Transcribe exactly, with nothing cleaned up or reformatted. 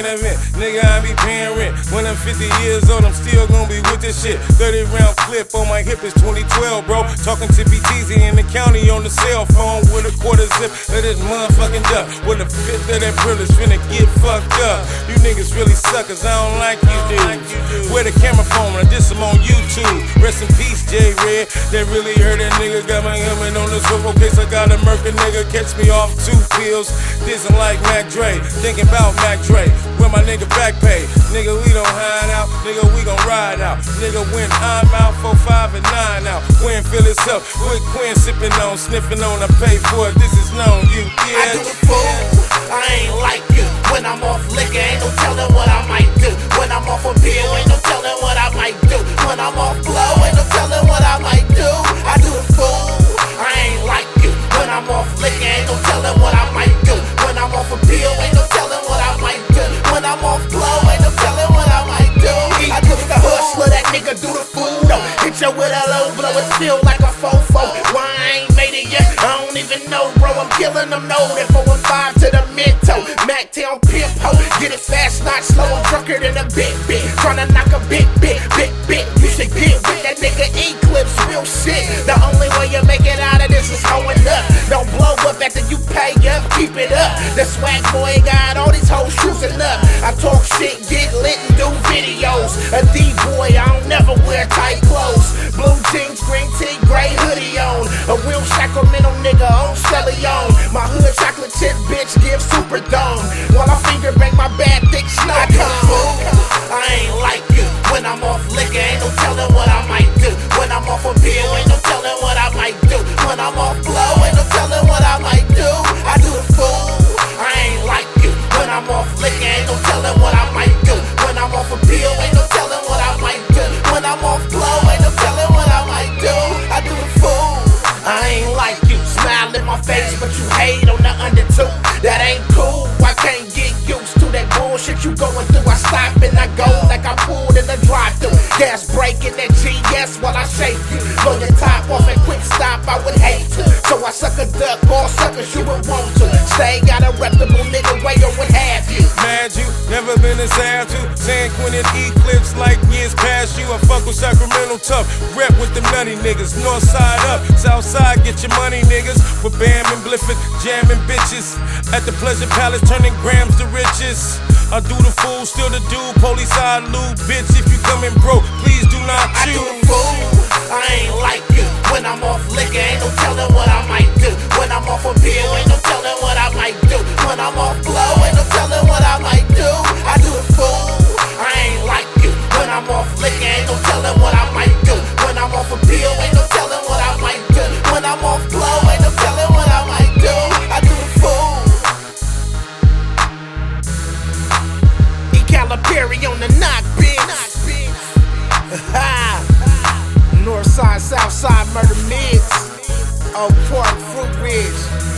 relevant. Nigga, I be paying rent. When I'm fifty years old, I'm still gonna be with this shit. thirty round clip on my hip is twenty twelve, bro. Talking to B T Z in the county on the cell phone with a quarter zip of this motherfucking duck. With a fifth of that privilege, finna get fucked up. You niggas really suckers, I don't like you dudes. Where the camera phone, I diss them on YouTube. Rest in peace, J Red. That really hurt that nigga. Got my helmet on the swivel case. I got a murker nigga. Catch me off two pills. Dissing like Mac Dre. Thinking about Mac Dre. Where my nigga back pay. Nigga, we don't hide out. Nigga, we gon' ride out. Nigga, when I'm out, four, five, and nine out. Quinn fill this up. With Quinn sipping on, sniffing on. I pay for it. This is known. You, yeah. I do the fool. I ain't like you. When I'm off liquor, ain't no telling what I might do. When I'm off a pill, ain't no telling what I might do. When I'm off blow, ain't no telling what I might do. I do the fool. I ain't like you. When I'm off liquor, ain't no telling what I might do. When I'm off a pill, ain't no telling what I might do. When I'm off blow, ain't no telling what I might do. I do the hustler, that nigga do the fool. Don't hit you with a low blow, it feel like a fofo. Why I ain't made it yet? I don't even know, bro. I'm killing them, know that four one five to the Minto. Mac Town pimp ho, get it fast, not slow. I'm drunker than a big bit, tryna knock a big bit, big bit. You should get with that nigga Eclipse, real shit. The only way you make it out of this is hoeing up. Don't blow up after you pay up, keep it up. The swag boy got all these hoes choosing up. I talk shit, get lit and do videos. A D-boy, I don't never wear tight clothes. Blue jeans, green tee, gray hoodie on. A real Sacramento nigga on Stellion. My hood chocolate chip bitch give super dome. While I finger bang my bad thick snow cone. I ain't like you. When I'm off liquor, ain't no telling what I might do. When I'm off a pill, ain't no telling what I might do. When I'm off blow, ain't no telling what I might do. I do the fool. I ain't like you. When I'm off liquor, ain't no telling what I might do. When I'm off a pill, ain't no telling what I might do. When I'm off blow, ain't no telling what I might do. I do the fool. I ain't like you. Smile in my face, but you hate on the undertow. That ain't cool. I can't get used to that bullshit you going through. I stop and I go like I pulled in the drive-thru. Gas breaking that G S while I shake you. Blow your top off and quick stop, I would hate to. So I suck a duck, all suckers you would want to. Stay got a reputable nigga way or what have you. Mad you, never been as sad to. San Quentin Eclipse like years past you. I fuck with Sacramento tough. Rep with them nutty niggas. North side up, south side get your money niggas. With Bam and Blifford, jamming bitches. At the Pleasure Palace, turning grams to riches. I do the fool, still the dude. Police I lose, bitch. If you coming broke, please do not choose. I do the fool. I ain't like you. When I'm off liquor, ain't no telling what I might do. When I'm off a pill, ain't no telling what I might do. When I'm off blow, ain't no telling what I might do. I do the fool. I ain't like you. When I'm off liquor, ain't no telling what I might do. When I'm off a pill, ain't no telling what I might do. When I'm off blow, ain't no telling what I might do. I do the fool. E. Calipari on the knock, bitch. North side, south side, murder mids. Oak Park, Fruit Ridge.